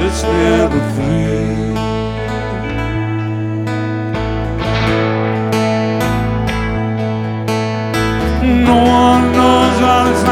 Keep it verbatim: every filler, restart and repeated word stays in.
it's never free. No one knows how to